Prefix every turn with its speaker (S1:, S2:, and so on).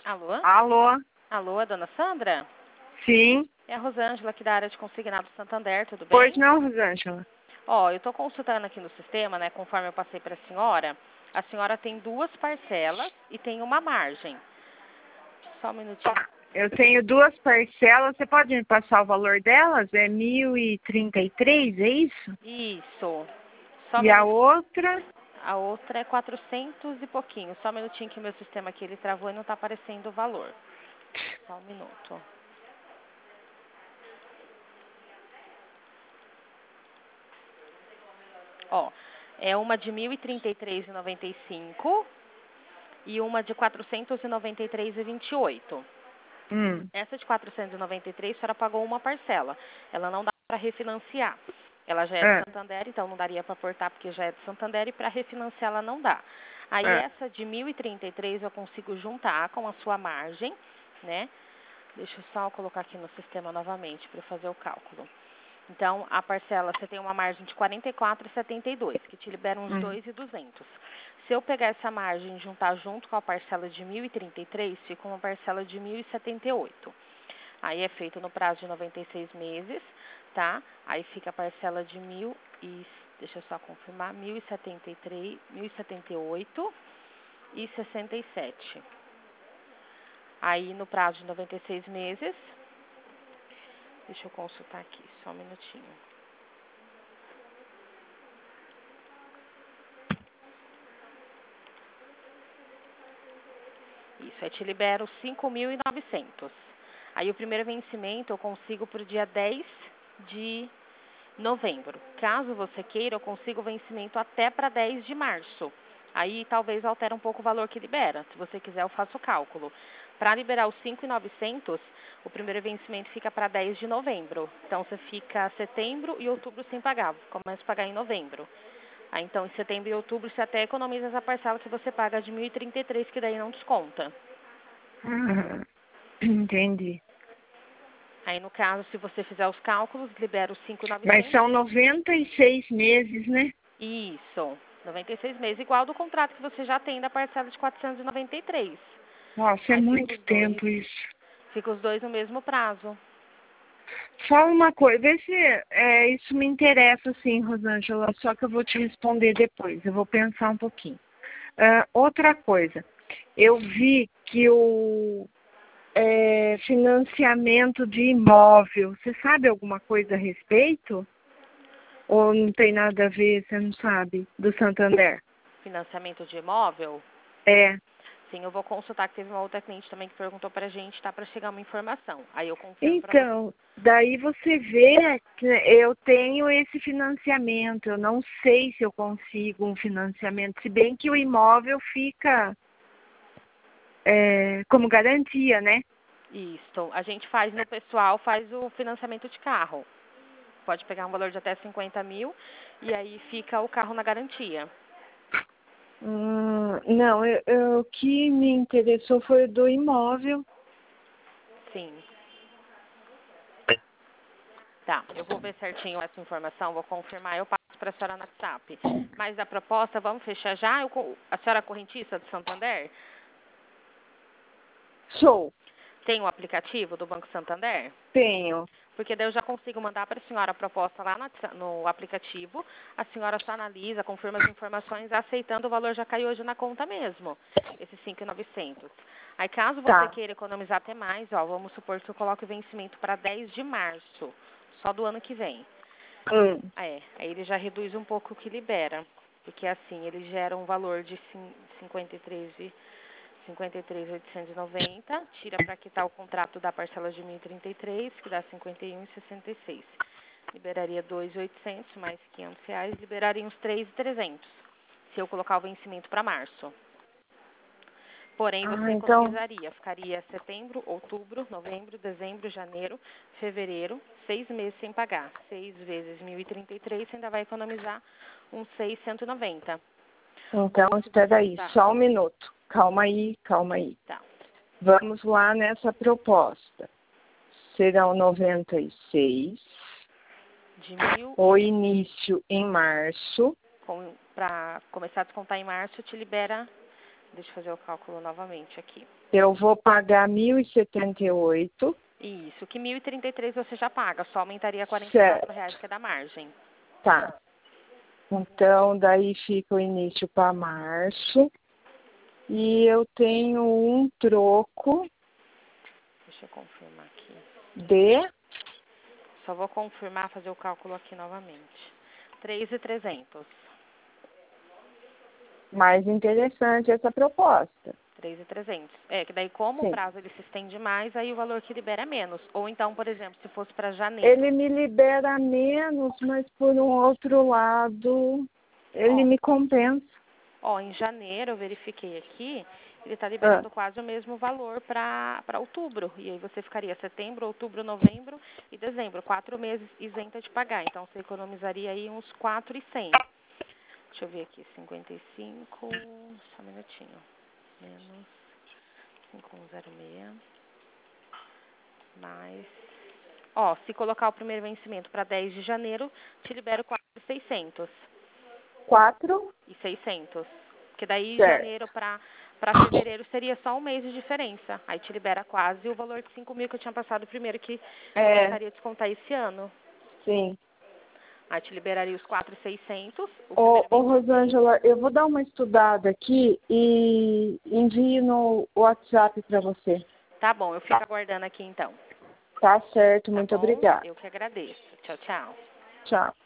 S1: Alô?
S2: Alô?
S1: Alô, é dona Sandra?
S2: Sim.
S1: É a Rosângela aqui da área de consignado Santander, tudo bem?
S2: Pois não, Rosângela.
S1: Ó, eu estou consultando aqui no sistema, né, conforme eu passei para a senhora tem 2 parcelas e tem uma margem. Só um minutinho.
S2: Eu tenho 2 parcelas, você pode me passar o valor delas? É 1.033, é isso?
S1: Isso. Só um
S2: E a
S1: minutinho.
S2: outra?
S1: A outra é 400 e pouquinho. Só um minutinho que o meu sistema aqui ele travou e não está aparecendo o valor. Só um minuto. Ó, é uma de 1.033,95 e uma de 493,28. Essa de 493, a senhora pagou uma parcela. Ela não dá para refinanciar. Ela já é de Santander, então não daria para aportar porque já é de Santander e para refinanciar ela não dá. Aí essa de 1.033 eu consigo juntar com a sua margem, né? Deixa eu só colocar aqui no sistema novamente para fazer o cálculo. Então, a parcela, você tem uma margem de 44,72, que te libera uns 2.200. Se eu pegar essa margem e juntar junto com a parcela de 1.033, fica uma parcela de 1.078. Aí é feito no prazo de 96 meses, tá? Aí fica a parcela de deixa eu só confirmar, 1.073, 1.078 e 67. Aí no prazo de 96 meses, deixa eu consultar aqui, só um minutinho. Isso, aí te libero 5.900. Aí o primeiro vencimento eu consigo para o dia 10 de novembro. Caso você queira, eu consigo o vencimento até para 10 de março. Aí talvez altere um pouco o valor que libera. Se você quiser, eu faço o cálculo. Para liberar os 5.900, o primeiro vencimento fica para 10 de novembro. Então você fica setembro e outubro sem pagar. Começa a pagar em novembro. Aí então em setembro e outubro você até economiza essa parcela que você paga de 1.033, que daí não desconta.
S2: Entendi.
S1: Aí, no caso, se você fizer os cálculos, libera os 5.900.
S2: Mas são 96 meses, né?
S1: Isso, 96 meses, igual do contrato que você já tem da parcela de 493.
S2: Nossa, é
S1: Aí
S2: muito tempo isso.
S1: fica os dois no mesmo prazo.
S2: Só uma coisa, vê se isso me interessa sim, Rosângela, só que eu vou te responder depois, eu vou pensar um pouquinho. Outra coisa, eu vi que o financiamento de imóvel, você sabe alguma coisa a respeito? Ou não tem nada a ver, você não sabe, do Santander?
S1: Financiamento de imóvel?
S2: É.
S1: Sim, eu vou consultar, que teve uma outra cliente também que perguntou pra gente, tá, para chegar uma informação. Aí eu confirmo pra você.
S2: Então, daí você vê que eu tenho esse financiamento, eu não sei se eu consigo um financiamento, se bem que o imóvel fica como garantia, né?
S1: Isso, a gente faz no pessoal, faz o financiamento de carro. Pode pegar um valor de até 50 mil e aí fica o carro na garantia.
S2: Não, o que me interessou foi o do imóvel.
S1: Sim. Tá, eu vou ver certinho essa informação, vou confirmar, eu passo para a senhora no WhatsApp. Mas a proposta, vamos fechar já? A senhora é correntista do Santander?
S2: Sou.
S1: Tem o aplicativo do Banco Santander?
S2: Tenho.
S1: Porque daí eu já consigo mandar para a senhora a proposta lá no aplicativo, a senhora só analisa, confirma as informações, aceitando o valor já caiu hoje na conta mesmo, esses 5.900. Aí caso você queira economizar até mais, ó, vamos supor que eu coloque o vencimento para 10 de março, só do ano que vem. Aí ele já reduz um pouco o que libera, porque assim, ele gera um valor de 53.890, tira para quitar o contrato da parcela de 1.033, que dá 51,66. Liberaria 2.800 mais R$ 500, liberaria uns 3.300, se eu colocar o vencimento para março. Porém, você economizaria, ficaria setembro, outubro, novembro, dezembro, janeiro, fevereiro, 6 meses sem pagar. 6 vezes 1.033, você ainda vai economizar uns 690.
S2: Então, espera aí, só um minuto. Calma aí.
S1: Tá.
S2: Vamos lá nessa proposta. Serão 96. O início em março.
S1: Para começar a descontar em março, te libera Deixa eu fazer o cálculo novamente aqui.
S2: Eu vou pagar 1.078.
S1: Isso, que 1.033 você já paga, só aumentaria R$44 que é da margem.
S2: Tá. Então, daí fica o início para março. E eu tenho um troco
S1: Deixa eu confirmar aqui.
S2: de...
S1: Só vou confirmar, fazer o cálculo aqui novamente. 3.300.
S2: Mais interessante essa proposta.
S1: 3.300. É, que daí como o prazo ele se estende mais, aí o valor que libera é menos. Ou então, por exemplo, se fosse para janeiro.
S2: Ele me libera menos, mas por um outro lado, ele me compensa.
S1: Em janeiro, eu verifiquei aqui, ele está liberando quase o mesmo valor para outubro. E aí você ficaria setembro, outubro, novembro e dezembro. 4 meses isenta de pagar. Então, você economizaria aí uns 4.100. Deixa eu ver aqui, 55, só um minutinho. Menos 5.106, mais... se colocar o primeiro vencimento para 10 de janeiro, te libero 4.600. 4.600. Porque daí janeiro para fevereiro seria só um mês de diferença. Aí te libera quase o valor de 5.000 que eu tinha passado primeiro, que começaria a descontar esse ano.
S2: Sim.
S1: Aí te liberaria os 4.600.
S2: Rosângela, eu vou dar uma estudada aqui e envio no WhatsApp para você.
S1: Tá bom, eu fico aguardando aqui então.
S2: Tá certo, muito obrigada.
S1: Eu que agradeço. Tchau, tchau.
S2: Tchau.